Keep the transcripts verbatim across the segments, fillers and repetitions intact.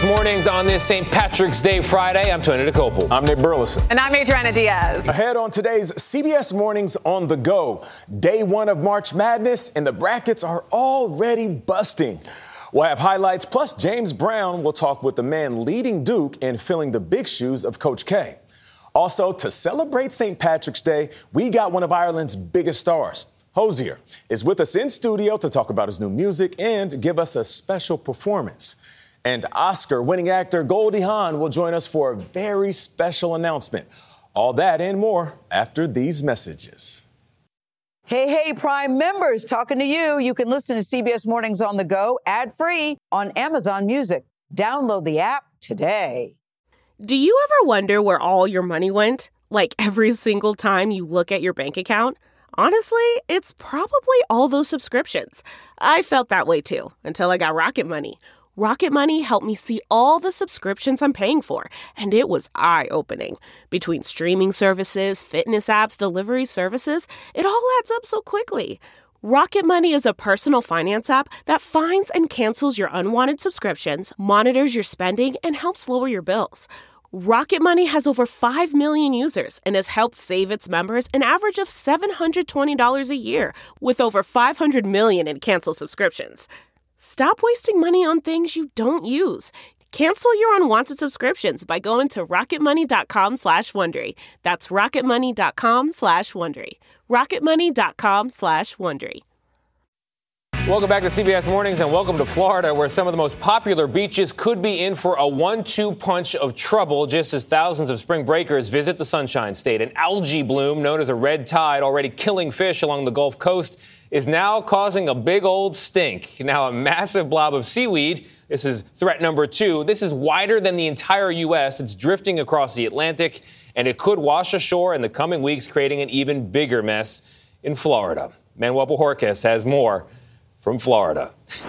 Mornings on this Saint Patrick's Day Friday. I'm Tony DeCopel. I'm Nate Burleson. And I'm Adriana Diaz. Ahead on today's C B S Mornings on the Go. Day one of March Madness, and the brackets are already busting. We'll have highlights, plus James Brown will talk with the man leading Duke in filling the big shoes of Coach K. Also, to celebrate Saint Patrick's Day, we got one of Ireland's biggest stars. Hozier is with us in studio to talk about his new music and give us a special performance. And Oscar-winning actor Goldie Hawn will join us for a very special announcement. All that and more after these messages. Hey, hey, Prime members, talking to you. You can listen to C B S Mornings on the Go ad-free on Amazon Music. Download the app today. Do you ever wonder where all your money went? Like every single time you look at your bank account? Honestly, it's probably all those subscriptions. I felt that way too, until I got Rocket Money. Rocket Money helped me see all the subscriptions I'm paying for, and it was eye-opening. Between streaming services, fitness apps, delivery services, it all adds up so quickly. Rocket Money is a personal finance app that finds and cancels your unwanted subscriptions, monitors your spending, and helps lower your bills. Rocket Money has over five million users and has helped save its members an average of seven hundred twenty dollars a year, with over five hundred million in canceled subscriptions. Stop wasting money on things you don't use. Cancel your unwanted subscriptions by going to rocketmoney.com slash Wondery. That's rocketmoney.com slash Wondery. rocketmoney.com slash Wondery. Welcome back to C B S Mornings and welcome to Florida, where some of the most popular beaches could be in for a one two punch of trouble just as thousands of spring breakers visit the Sunshine State. An algae bloom known as a red tide, already killing fish along the Gulf Coast, is now causing a big old stink. Now a massive blob of seaweed. This is threat number two. This is wider than the entire U S. It's drifting across the Atlantic, and it could wash ashore in the coming weeks, creating an even bigger mess in Florida. Manuel Bojorquez has more from Florida.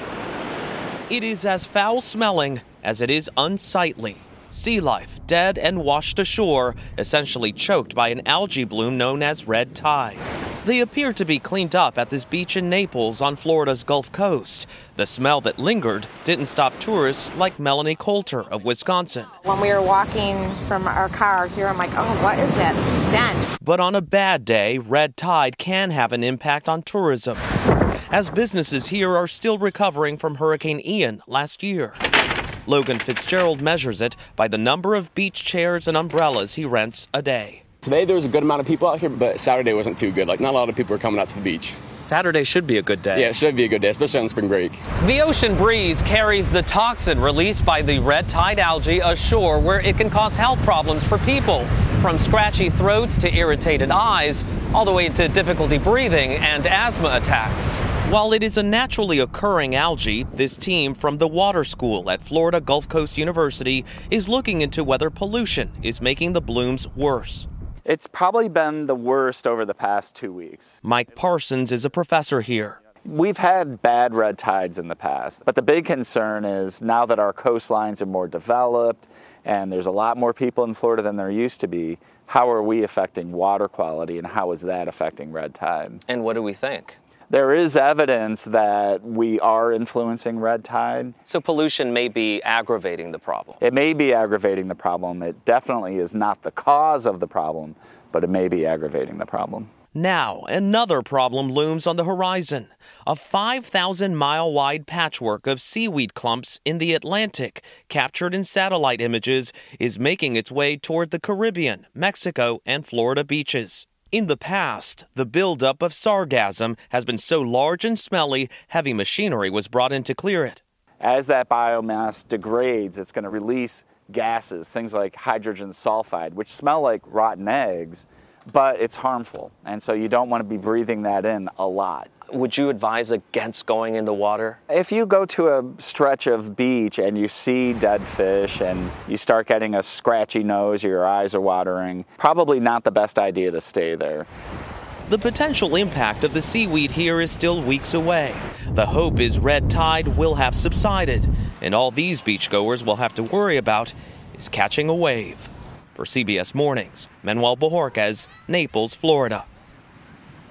It is as foul-smelling as it is unsightly. Sea life dead and washed ashore, essentially choked by an algae bloom known as red tide. They appear to be cleaned up at this beach in Naples on Florida's Gulf Coast. The smell that lingered didn't stop tourists like Melanie Coulter of Wisconsin. When we were walking from our car here, I'm like, oh, what is that stench? But on a bad day, red tide can have an impact on tourism, as businesses here are still recovering from Hurricane Ian last year. Logan Fitzgerald measures it by the number of beach chairs and umbrellas he rents a day. Today there was a good amount of people out here, but Saturday wasn't too good. Like, not a lot of people were coming out to the beach. Saturday should be a good day. Yeah, it should be a good day, especially on spring break. The ocean breeze carries the toxin released by the red tide algae ashore, where it can cause health problems for people, from scratchy throats to irritated eyes, all the way to difficulty breathing and asthma attacks. While it is a naturally occurring algae, this team from the water school at Florida Gulf Coast University is looking into whether pollution is making the blooms worse. It's probably been the worst over the past two weeks. Mike Parsons is a professor here. We've had bad red tides in the past, but the big concern is now that our coastlines are more developed and there's a lot more people in Florida than there used to be, how are we affecting water quality and how is that affecting red tide? And what do we think? There is evidence that we are influencing red tide. So pollution may be aggravating the problem. It may be aggravating the problem. It definitely is not the cause of the problem, but it may be aggravating the problem. Now, another problem looms on the horizon. A five thousand mile wide patchwork of seaweed clumps in the Atlantic, captured in satellite images, is making its way toward the Caribbean, Mexico, and Florida beaches. In the past, the buildup of sargassum has been so large and smelly, heavy machinery was brought in to clear it. As that biomass degrades, it's going to release gases, things like hydrogen sulfide, which smell like rotten eggs, but it's harmful. And so you don't want to be breathing that in a lot. Would you advise against going in the water? If you go to a stretch of beach and you see dead fish and you start getting a scratchy nose or your eyes are watering, probably not the best idea to stay there. The potential impact of the seaweed here is still weeks away. The hope is red tide will have subsided, and all these beachgoers will have to worry about is catching a wave. For C B S Mornings, Manuel Bojorquez, Naples, Florida.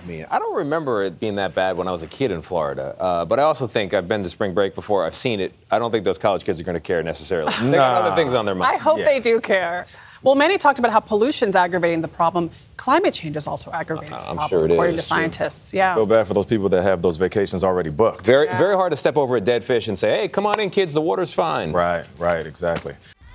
I mean, I don't remember it being that bad when I was a kid in Florida. Uh, but I also think I've been to spring break before. I've seen it. I don't think those college kids are going to care necessarily. They got other things on their mind. I hope yeah. they do care. Well, many talked about how pollution's aggravating the problem. Climate change is also aggravating uh, the I'm problem, sure it according is. to scientists. Yeah. I feel bad for those people that have those vacations already booked. Very, yeah. very hard to step over a dead fish and say, hey, come on in, kids, the water's fine. Right, right, exactly.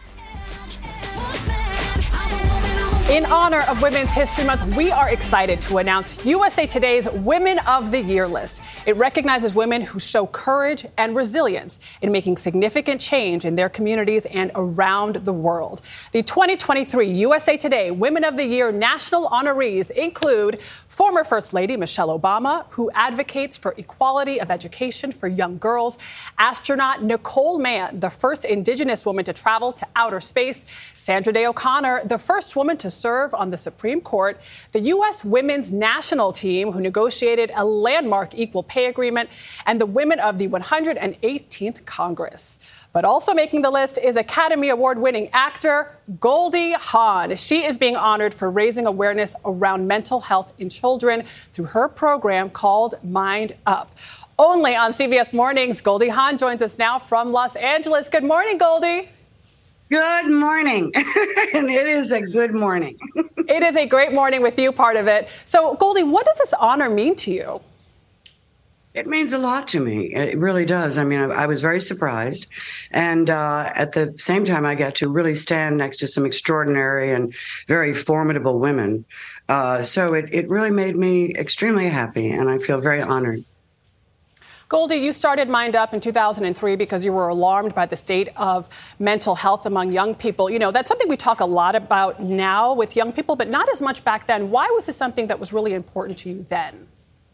In honor of Women's History Month, we are excited to announce U S A Today's Women of the Year list. It recognizes women who show courage and resilience in making significant change in their communities and around the world. The twenty twenty-three U S A Today Women of the Year national honorees include former First Lady Michelle Obama, who advocates for equality of education for young girls, astronaut Nicole Mann, the first Indigenous woman to travel to outer space, Sandra Day O'Connor, the first woman to serve on the Supreme Court, the U S women's national team who negotiated a landmark equal pay agreement, and the women of the one hundred eighteenth Congress. But also making the list is Academy Award-winning actor Goldie Hawn. She is being honored for raising awareness around mental health in children through her program called Mind Up. Only on C B S Mornings, Goldie Hawn joins us now from Los Angeles. Good morning, Goldie. Good morning. And it is a good morning. It is a great morning with you part of it. So, Goldie, what does this honor mean to you? It means a lot to me. It really does. I mean, I, I was very surprised. And uh, at the same time, I got to really stand next to some extraordinary and very formidable women. Uh, so it, it really made me extremely happy, and I feel very honored. Goldie, you started Mind Up in two thousand three because you were alarmed by the state of mental health among young people. You know, that's something we talk a lot about now with young people, but not as much back then. Why was this something that was really important to you then?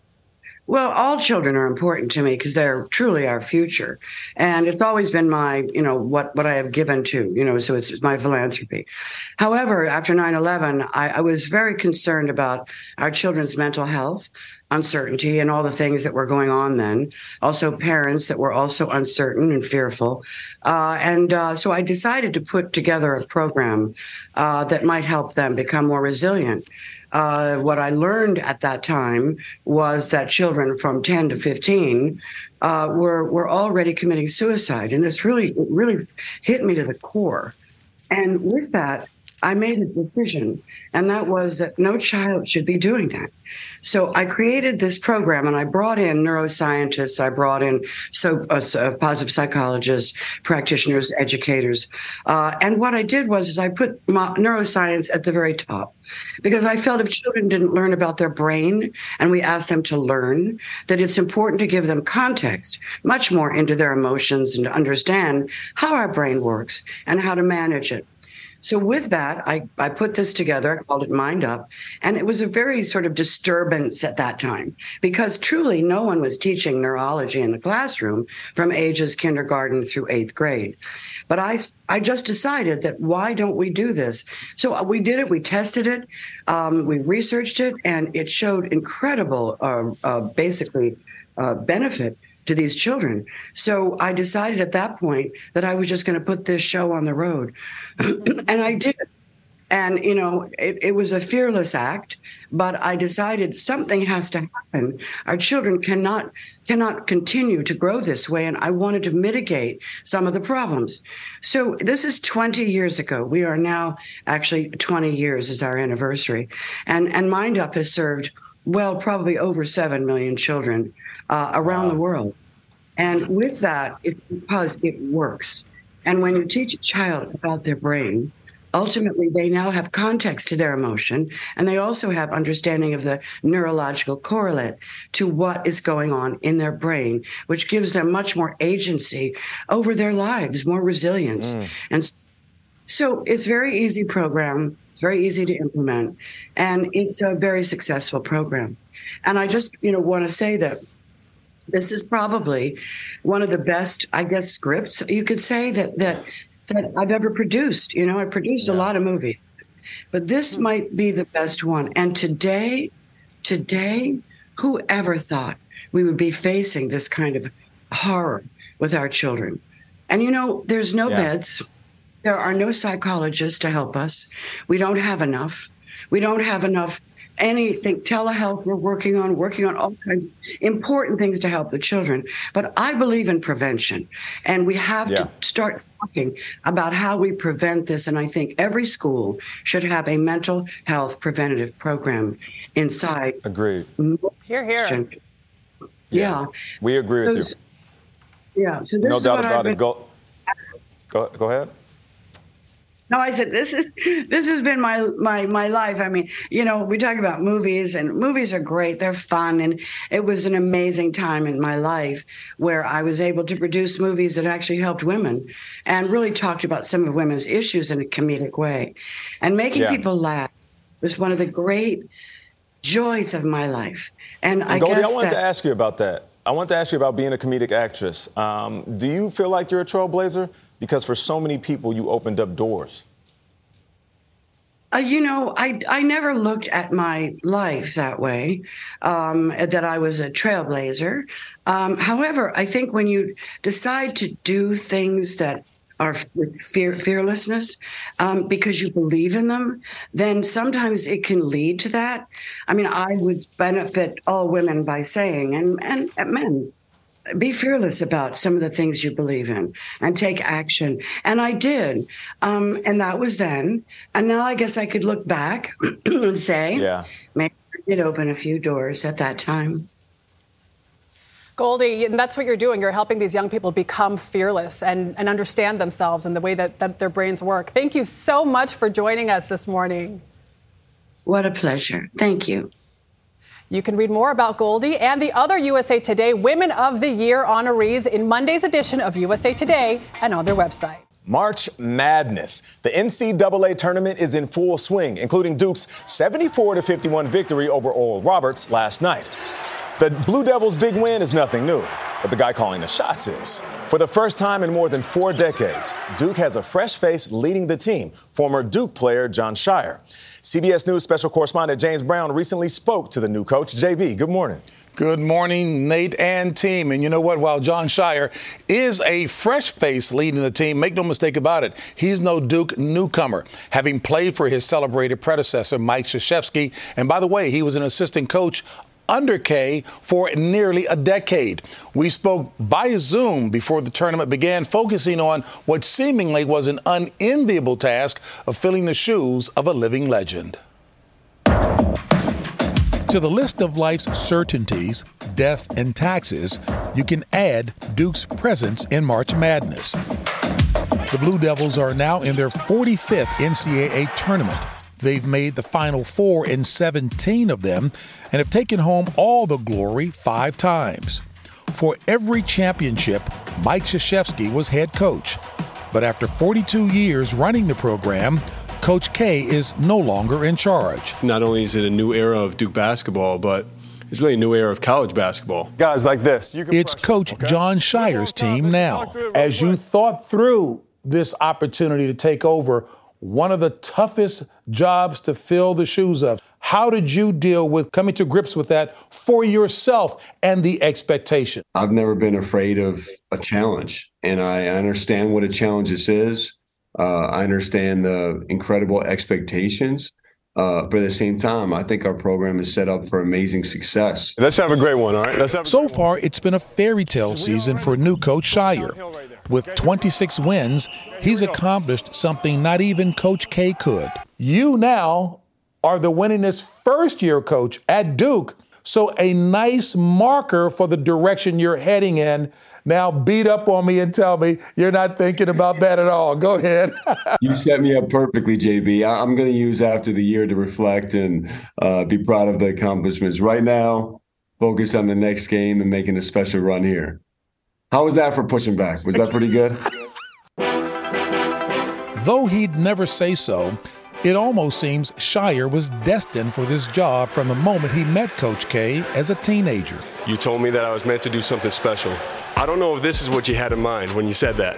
Well, all children are important to me because they're truly our future. And it's always been my, you know, what, what I have given to, you know, so it's, it's my philanthropy. However, after nine eleven, I, I was very concerned about our children's mental health, uncertainty, and all the things that were going on then. Also, parents that were also uncertain and fearful. Uh, and uh, so I decided to put together a program uh, that might help them become more resilient. Uh, what I learned at that time was that children from ten to fifteen uh, were were already committing suicide, and this really really hit me to the core. And with that, I made a decision, and that was that no child should be doing that. So I created this program, and I brought in neuroscientists, I brought in so uh, uh, positive psychologists, practitioners, educators, uh, and what I did was is I put my neuroscience at the very top, because I felt if children didn't learn about their brain, and we asked them to learn, that it's important to give them context, much more into their emotions, and to understand how our brain works and how to manage it. So with that, I, I put this together, I called it Mind Up, and it was a very sort of disturbance at that time, because truly no one was teaching neurology in the classroom from ages kindergarten through eighth grade. But I, I just decided that why don't we do this? So we did it, we tested it, um, we researched it, and it showed incredible, uh, uh, basically, uh, benefit to these children. So I decided at that point that I was just going to put this show on the road. And I did. And, you know, it, it was a fearless act, but I decided something has to happen. Our children cannot cannot continue to grow this way, and I wanted to mitigate some of the problems. So this is twenty years ago. We are now actually twenty years is our anniversary. And, and Mind Up has served, well, probably over seven million children uh, around wow. the world. And with that, it's because it works. And when you teach a child about their brain, ultimately they now have context to their emotion, and they also have understanding of the neurological correlate to what is going on in their brain, which gives them much more agency over their lives, more resilience. Mm. And so it's a very easy program. It's very easy to implement, and it's a very successful program. And I just, you know, want to say that this is probably one of the best, I guess, scripts you could say that that that I've ever produced. You know, I produced yeah. a lot of movies, but this mm-hmm. might be the best one. And today, today, whoever thought we would be facing this kind of horror with our children? And, you know, there's no yeah. beds. There are no psychologists to help us. We don't have enough. We don't have enough anything, telehealth we're working on, working on all kinds of important things to help the children. But I believe in prevention, and we have yeah. to start talking about how we prevent this. And I think every school should have a mental health preventative program inside. Agreed. Hear, hear. Yeah. yeah. We agree with Those, you. Yeah. So this no is doubt what about I've been, it. Go, go, go ahead. No, I said this is this has been my my my life. I mean, you know, we talk about movies, and movies are great. They're fun, and it was an amazing time in my life where I was able to produce movies that actually helped women and really talked about some of women's issues in a comedic way. And making yeah. people laugh was one of the great joys of my life. And, and I Goldie, guess I wanted that, to ask you about that. I want to ask you about being a comedic actress. Um, do you feel like you're a trailblazer? Because for so many people, you opened up doors. Uh, you know, I I never looked at my life that way, um, that I was a trailblazer. Um, however, I think when you decide to do things that are with fear, fearlessness, um, because you believe in them, then sometimes it can lead to that. I mean, I would benefit all women by saying, and, and, and men, be fearless about some of the things you believe in and take action. And I did. Um, and that was then. And now I guess I could look back and say, yeah. maybe I did open a few doors at that time. Goldie, and that's what you're doing. You're helping these young people become fearless and, and understand themselves and the way that, that their brains work. Thank you so much for joining us this morning. What a pleasure. Thank you. You can read more about Goldie and the other U S A Today Women of the Year honorees in Monday's edition of U S A Today and on their website. March Madness. The N C double A tournament is in full swing, including Duke's seventy-four to fifty-one victory over Oral Roberts last night. The Blue Devils' big win is nothing new, but the guy calling the shots is. For the first time in more than four decades, Duke has a fresh face leading the team, former Duke player Jon Scheyer. C B S News special correspondent James Brown recently spoke to the new coach. J B, good morning. Good morning, Nate and team. And you know what? While Jon Scheyer is a fresh face leading the team, make no mistake about it, he's no Duke newcomer, having played for his celebrated predecessor, Mike Krzyzewski. And by the way, he was an assistant coach under K for nearly a decade. We spoke by Zoom before the tournament began, focusing on what seemingly was an unenviable task of filling the shoes of a living legend. To the list of life's certainties, death, and taxes, you can add Duke's presence in March Madness. The Blue Devils are now in their forty-fifth N C double A tournament. They've made the Final Four in seventeen of them and have taken home all the glory five times. For every championship, Mike Krzyzewski was head coach. But after forty-two years running the program, Coach K is no longer in charge. Not only is it a new era of Duke basketball, but it's really a new era of college basketball. Guys like this. You can it's Coach okay? Jon Scheyer's team now. As you thought through this opportunity to take over one of the toughest jobs to fill the shoes of, how did you deal with coming to grips with that for yourself and the expectation? I've never been afraid of a challenge, and I understand what a challenge this is. Uh, I understand the incredible expectations, uh, but at the same time, I think our program is set up for amazing success. Let's have a great one, all right? Let's have a so far, it's been a fairy tale season for new coach Scheyer. With twenty-six wins, he's accomplished something not even Coach K could. You now are the winningest first-year coach at Duke, so a nice marker for the direction you're heading in. Now beat up on me and tell me you're not thinking about that at all. Go ahead. You set me up perfectly, J B. I'm going to use after the year to reflect and uh, be proud of the accomplishments. Right now, focus on the next game and making a special run here. How was that for pushing back? Was that pretty good? Though he'd never say so, it almost seems Scheyer was destined for this job from the moment he met Coach K as a teenager. You told me that I was meant to do something special. I don't know if this is what you had in mind when you said that.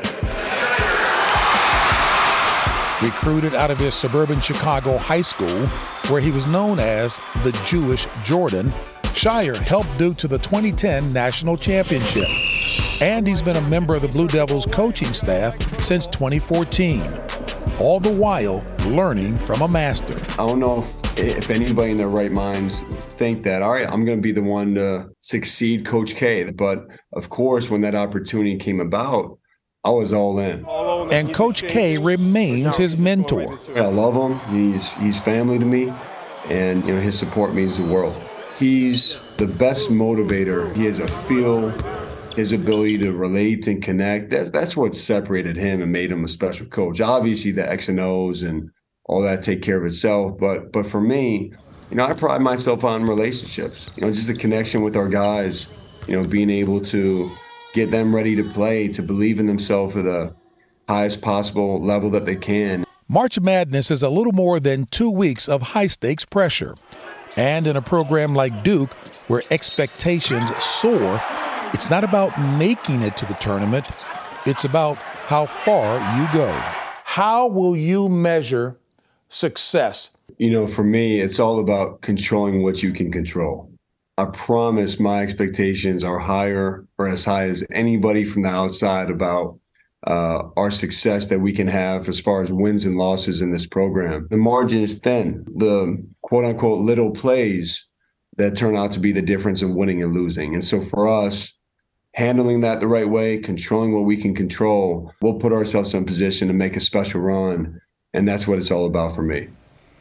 Recruited out of his suburban Chicago high school, where he was known as the Jewish Jordan, Scheyer helped Duke to the twenty ten national championship. And he's been a member of the Blue Devils coaching staff since twenty fourteen, all the while learning from a master. I don't know if if anybody in their right minds think that, all right, I'm going to be the one to succeed Coach K. But of course, when that opportunity came about, I was all in. And Coach K remains his mentor. I love him. He's he's family to me, and you know his support means the world. He's the best motivator. He has a feel, his ability to relate and connect. That's that's what separated him and made him a special coach. Obviously, the X and O's and all that take care of itself. But but for me, you know, I pride myself on relationships. You know, just the connection with our guys. You know, being able to get them ready to play, to believe in themselves at the highest possible level that they can. March Madness is a little more than two weeks of high-stakes pressure. And in a program like Duke, where expectations soar, it's not about making it to the tournament. It's about how far you go. How will you measure success? You know, for me, it's all about controlling what you can control. I promise my expectations are higher or as high as anybody from the outside about uh, our success that we can have as far as wins and losses in this program. The margin is thin. The quote unquote little plays that turn out to be the difference of winning and losing. And so for us, handling that the right way, controlling what we can control, we'll put ourselves in a position to make a special run. And that's what it's all about for me.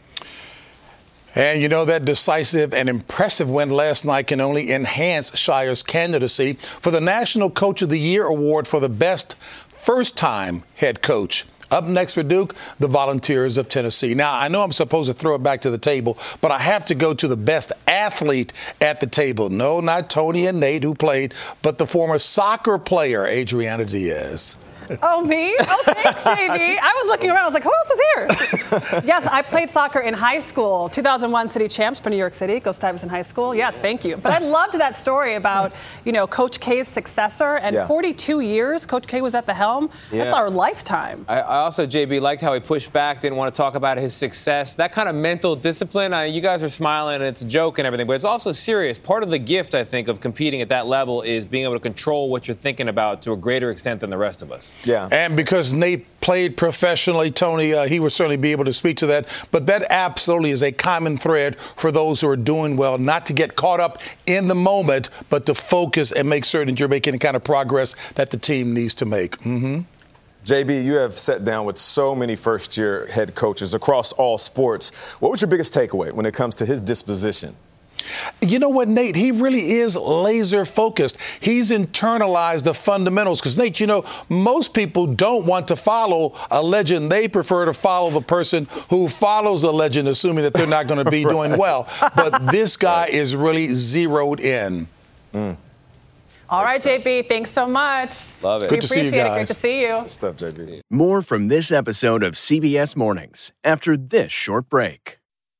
And you know, that decisive and impressive win last night can only enhance Shire's candidacy for the National Coach of the Year award for the best first-time head coach. Up next for Duke, the Volunteers of Tennessee. Now, I know I'm supposed to throw it back to the table, but I have to go to the best athlete at the table. No, not Tony and Nate, who played, but the former soccer player, Adriana Diaz. Oh, me? Oh, thanks, J B. I was looking around. I was like, who else is here? Yes, I played soccer in high school. two thousand one City Champs for New York City, Go Stuyvesant High School. Yes, thank you. But I loved that story about, you know, Coach K's successor. And yeah. forty-two years Coach K was at the helm. Yeah. That's our lifetime. I, I also, J B, liked how he pushed back, didn't want to talk about his success. That kind of mental discipline, I, you guys are smiling and it's a joke and everything, but it's also serious. Part of the gift, I think, of competing at that level is being able to control what you're thinking about to a greater extent than the rest of us. Yeah. And because Nate played professionally, Tony, uh, he would certainly be able to speak to that. But that absolutely is a common thread for those who are doing well, not to get caught up in the moment, but to focus and make certain you're making the kind of progress that the team needs to make. Mm-hmm. J B, you have sat down with so many first-year head coaches across all sports. What was your biggest takeaway when it comes to his disposition? You know what, Nate? He really is laser focused. He's internalized the fundamentals. Because, Nate, you know, most people don't want to follow a legend. They prefer to follow the person who follows a legend, assuming that they're not going to be right. doing well. But this guy right. is really zeroed in. Mm. All right, J B, thanks so much. Love it. Good to see you guys. Great to see you. Good stuff, J B. More from this episode of C B S Mornings after this short break.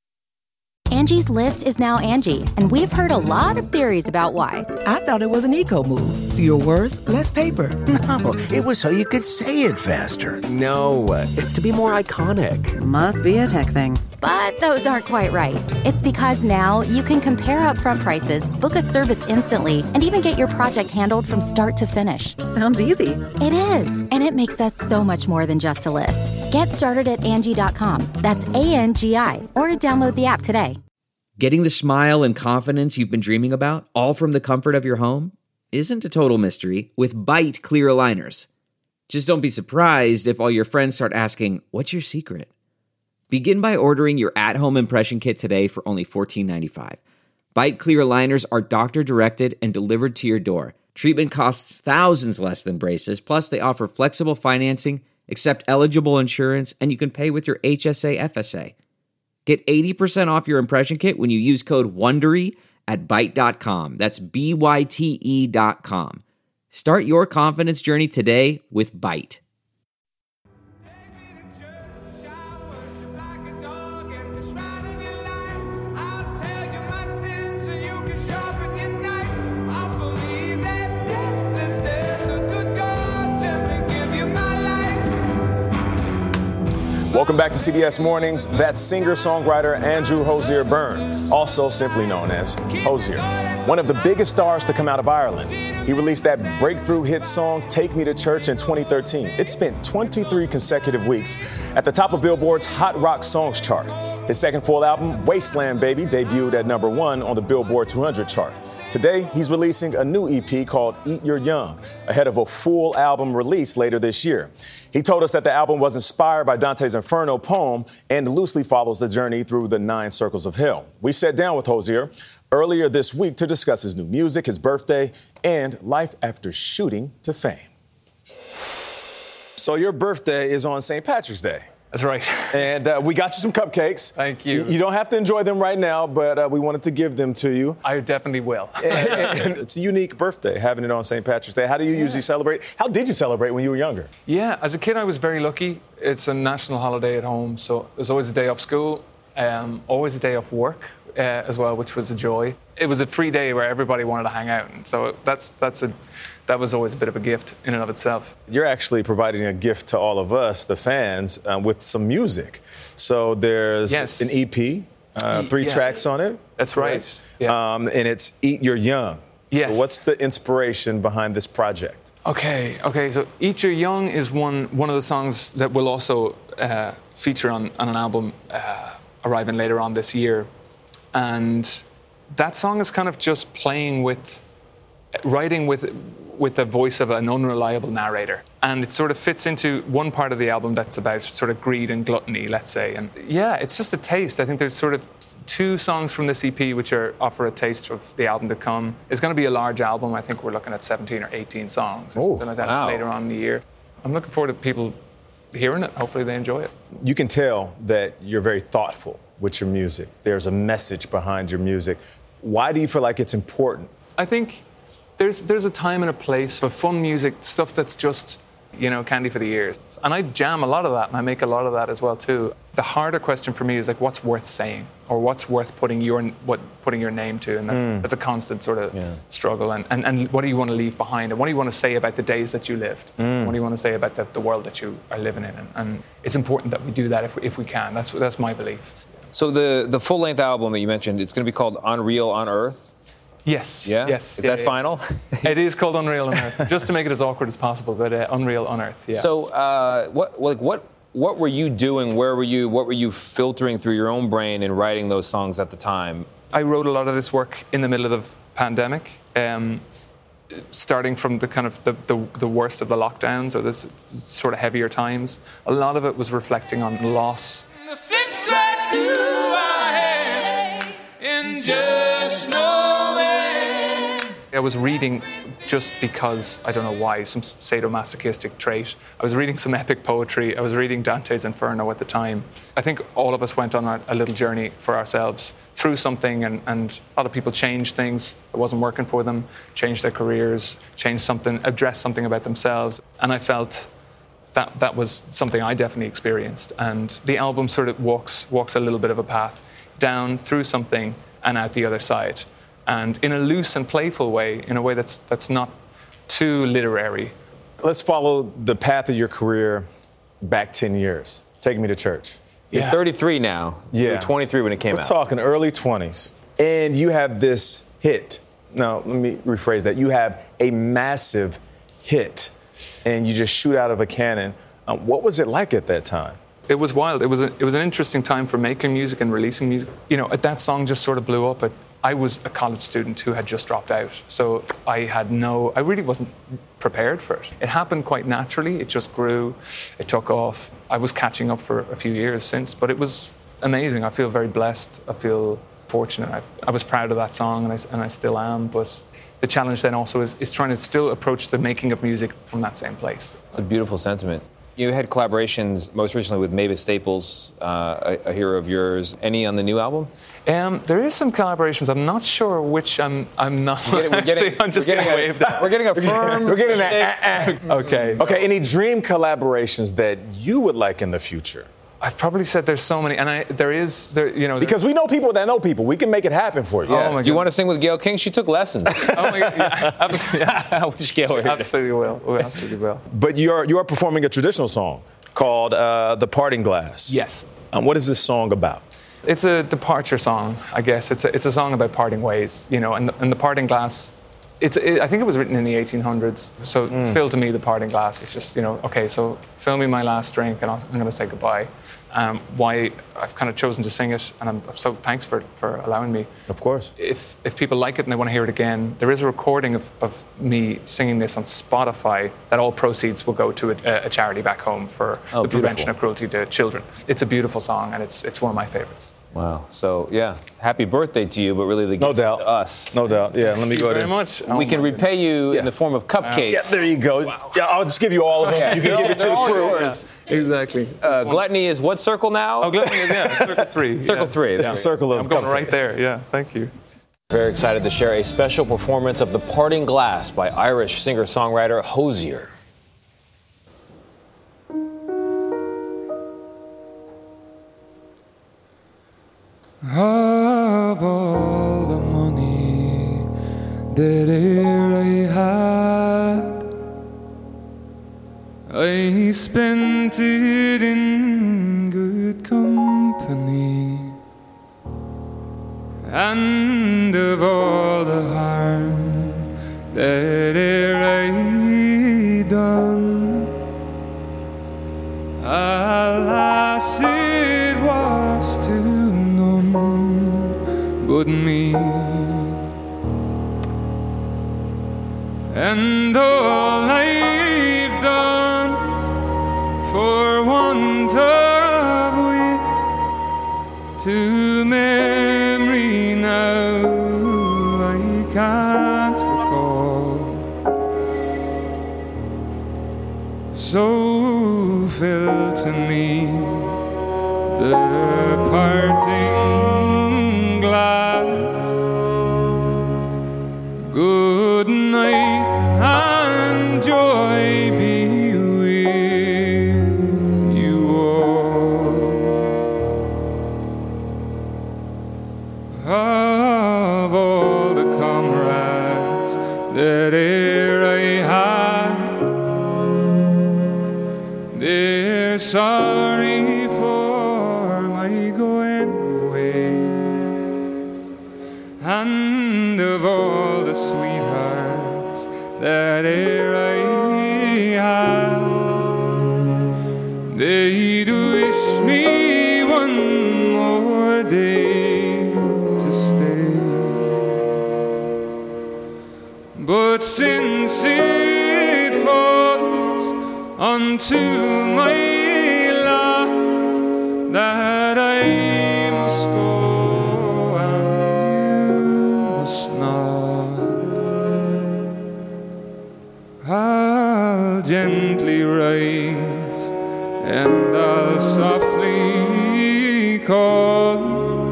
Angie's List is now Angie, and we've heard a lot of theories about why. I thought it was an eco move. Fewer words, less paper. No, it was so you could say it faster. No, it's to be more iconic. Must be a tech thing. But those aren't quite right. It's because now you can compare upfront prices, book a service instantly, and even get your project handled from start to finish. Sounds easy. It is, and it makes us so much more than just a list. Get started at Angie dot com. That's A N G I, or download the app today. Getting the smile and confidence you've been dreaming about, all from the comfort of your home, isn't a total mystery with Byte clear aligners. Just don't be surprised if all your friends start asking, what's your secret? Begin by ordering your at-home impression kit today for only fourteen ninety-five. Byte clear aligners are doctor-directed and delivered to your door. Treatment costs thousands less than braces, plus they offer flexible financing, accept eligible insurance, and you can pay with your H S A F S A. Get eighty percent off your impression kit when you use code WONDERY at byte dot com. That's B Y T E dot com. Start your confidence journey today with Byte. Welcome Welcome back to C B S Mornings. That's singer-songwriter Andrew Hozier Byrne, also simply known as Hozier. One of the biggest stars to come out of Ireland. He released that breakthrough hit song, Take Me to Church, in twenty thirteen. It spent twenty-three consecutive weeks at the top of Billboard's Hot Rock Songs chart. His second full album, Wasteland Baby, debuted at number one on the Billboard two hundred chart. Today, he's releasing a new E P called Eat Your Young, ahead of a full album release later this year. He told us that the album was inspired by Dante's Inferno poem and loosely follows the journey through the nine circles of hell. We sat down with Hozier earlier this week to discuss his new music, his birthday, and life after shooting to fame. So your birthday is on Saint Patrick's Day. That's right. And uh, we got you some cupcakes. Thank you. You don't have to enjoy them right now, but uh, we wanted to give them to you. I definitely will. and, and it's a unique birthday, having it on Saint Patrick's Day. How do you yeah. usually celebrate? How did you celebrate when you were younger? Yeah, as a kid, I was very lucky. It's a national holiday at home, so there's always a day off school, um, always a day off work uh, as well, which was a joy. It was a free day where everybody wanted to hang out, and so that's that's a that was always a bit of a gift in and of itself. You're actually providing a gift to all of us, the fans, um, with some music. So there's yes. an E P, uh, three yeah. tracks on it. That's right. right. Yeah. Um, and it's Eat Your Young. Yes. So what's the inspiration behind this project? Okay, okay. So Eat Your Young is one one of the songs that will also uh, feature on, on an album uh, arriving later on this year. And that song is kind of just playing with, writing with with the voice of an unreliable narrator. And it sort of fits into one part of the album that's about sort of greed and gluttony, let's say. And yeah, it's just a taste. I think there's sort of two songs from this E P which are offer a taste of the album to come. It's going to be a large album. I think we're looking at seventeen or eighteen songs or Ooh, something like that wow. later on in the year. I'm looking forward to people hearing it. Hopefully they enjoy it. You can tell that you're very thoughtful with your music. There's a message behind your music. Why do you feel like it's important? I think there's there's a time and a place for fun music, stuff that's just, you know, candy for the ears. And I jam a lot of that, and I make a lot of that as well too. The harder question for me is like, what's worth saying, or what's worth putting your what putting your name to, and that's, mm. that's a constant sort of yeah. struggle. And, and and what do you want to leave behind, and what do you want to say about the days that you lived? Mm. What do you want to say about the, the world that you are living in? And, and it's important that we do that if we, if we can. That's that's my belief. So the the full length album that you mentioned, it's going to be called Unreal on Earth. Yes. Yeah? Yes. Is yeah, that yeah. final? It is called Unreal on Earth, just to make it as awkward as possible, but uh, Unreal on Earth, yeah. So uh, what like what what were you doing? Where were you? What were you filtering through your own brain in writing those songs at the time? I wrote a lot of this work in the middle of the pandemic, um, starting from the kind of the, the, the worst of the lockdowns or this sort of heavier times. A lot of it was reflecting on loss. The slips right through our hands in just no way. I was reading just because, I don't know why, some sadomasochistic trait. I was reading some epic poetry. I was reading Dante's Inferno at the time. I think all of us went on a, a little journey for ourselves through something, and, and a lot of people changed things that wasn't working for them, changed their careers, changed something, addressed something about themselves. And I felt that that was something I definitely experienced. And the album sort of walks walks a little bit of a path down through something and out the other side. And in a loose and playful way, in a way that's that's not too literary. Let's follow the path of your career back ten years. Take Me to Church. You're yeah. thirty-three now. Yeah. You were twenty-three when it came We're out. We're talking early twenties. And you have this hit. Now, let me rephrase that. You have a massive hit, and you just shoot out of a cannon. Um, what was it like at that time? It was wild. It was a, it was an interesting time for making music and releasing music. You know, that song just sort of blew up. But I was a college student who had just dropped out, so I had no. I really wasn't prepared for it. It happened quite naturally. It just grew. It took off. I was catching up for a few years since, but it was amazing. I feel very blessed. I feel fortunate. I, I was proud of that song, and I, and I still am. But the challenge then also is, is trying to still approach the making of music from that same place. It's a beautiful sentiment. You had collaborations most recently with Mavis Staples, uh, a, a hero of yours. Any on the new album? Um, there is some collaborations. I'm not sure which. I'm. I'm not. We're getting. We're getting, I'm just we're getting wave that. We're getting a firm. We're getting that. Uh, uh. Okay. Okay. Any dream collaborations that you would like in the future? I've probably said there's so many, and I there is there you know because we know people that know people. We can make it happen for you. Yeah. Oh my Do you want to sing with Gayle King? She took lessons. Oh my God! Yeah, absolutely. I wish Gayle were here. Absolutely will. We absolutely will. But you are you are performing a traditional song called uh, The Parting Glass. Yes. Um, what is this song about? It's a departure song, I guess. It's a, it's a song about parting ways, you know, and, and the parting glass, it's, it, I think it was written in the eighteen hundreds. So mm. fill to me the parting glass. It's just, you know, okay, so fill me my last drink and I'll, I'm going to say goodbye. Um, why I've kind of chosen to sing it, and I'm so thanks for, for allowing me. Of course. If if people like it and they want to hear it again, there is a recording of, of me singing this on Spotify that all proceeds will go to a, a charity back home for oh, the beautiful. prevention of cruelty to children. It's a beautiful song, and it's it's one of my favorites. Wow. So, yeah, happy birthday to you, but really the gift no doubt. to us. No doubt. Yeah, let me Thank go you ahead. very much. We oh can repay you yeah. in the form of cupcakes. Yeah, there you go. Wow. Yeah, I'll just give you all of them. Yeah. You can give it to the crew. Yeah. Exactly. Uh, gluttony is what circle now? Oh, gluttony is, yeah, circle three. Circle yeah. three. It's yeah. the circle of I'm going cupcakes. right there, yeah. Thank you. Very excited to share a special performance of The Parting Glass by Irish singer-songwriter Hozier. Of all the money that e'er I had, I spent it in good company, and of all the harm that e'er I done, alas, it was to but me, and all I've done for want of wit to memory now I can't recall. So fell to me the parting glass. Good night and joy be with you all. Of all the comrades that e'er I had, they're sorry for my going away, and of all the sweethearts that e'er I had, they'd wish me one more day to stay. But since it falls unto my lot that I must go and you must not, I'll gently rise and I'll softly call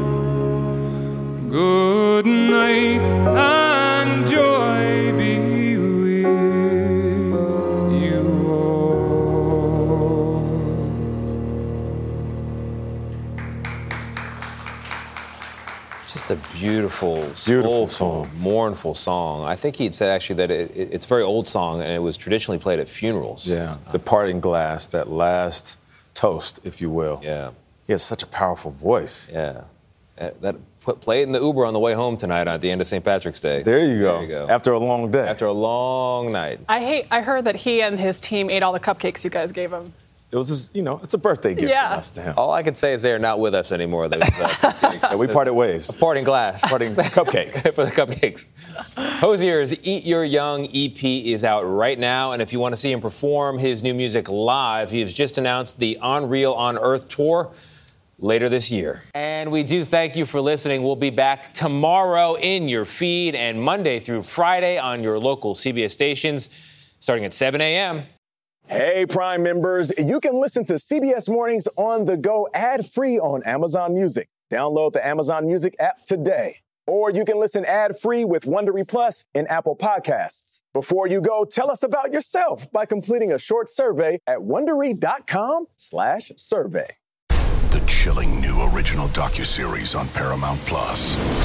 good night and joy be with you all. Just a beautiful, Beautiful soulful, song. mournful song. I think he'd said actually that it, it, it's a very old song and it was traditionally played at funerals. Yeah, the parting glass, that last toast, if you will. Yeah. He has such a powerful voice. Yeah. That, that put, play it in the Uber on the way home tonight at the end of Saint Patrick's Day. There you go. There you go. After a long day. After a long night. I hate. I heard that he and his team ate all the cupcakes you guys gave him. It was just, you know, it's a birthday gift Yeah. from us to him. All I can say is they are not with us anymore. Those, uh, cupcakes. Yeah, we parted ways. A parting glass. Parting cupcake. For the cupcakes. Hozier's Eat Your Young E P is out right now, and if you want to see him perform his new music live, he has just announced the Unreal on Earth tour later this year. And we do thank you for listening. We'll be back tomorrow in your feed and Monday through Friday on your local C B S stations, starting at seven a.m. Hey, Prime members, you can listen to C B S Mornings on the go ad-free on Amazon Music. Download the Amazon Music app today. Or you can listen ad-free with Wondery Plus in Apple Podcasts. Before you go, tell us about yourself by completing a short survey at Wondery.com slash survey. The chilling new original docuseries on Paramount Plus.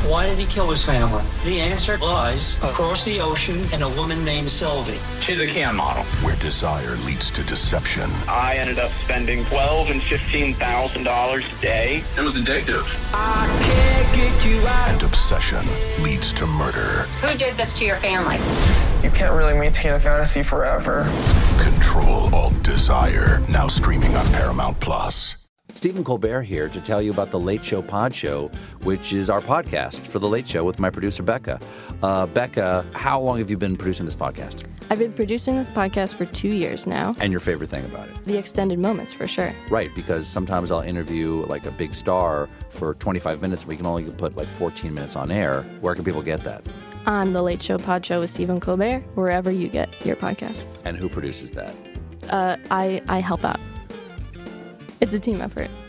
Why did he kill his family? The answer lies across the ocean in a woman named Sylvie. She's a Cam model. Where desire leads to deception. I ended up spending twelve thousand dollars and fifteen thousand dollars a day. It was addictive. I can't get you out. And obsession leads to murder. Who did this to your family? You can't really maintain a fantasy forever. Control Alt Desire. Now streaming on Paramount Plus. Stephen Colbert here to tell you about the Late Show Pod Show, which is our podcast for The Late Show with my producer, Becca. Uh, Becca, how long have you been producing this podcast? I've been producing this podcast for two years now. And your favorite thing about it? The extended moments, for sure. Right, because sometimes I'll interview like a big star for twenty-five minutes, and we can only put like fourteen minutes on air. Where can people get that? On The Late Show Pod Show with Stephen Colbert, wherever you get your podcasts. And who produces that? Uh, I, I help out. It's a team effort.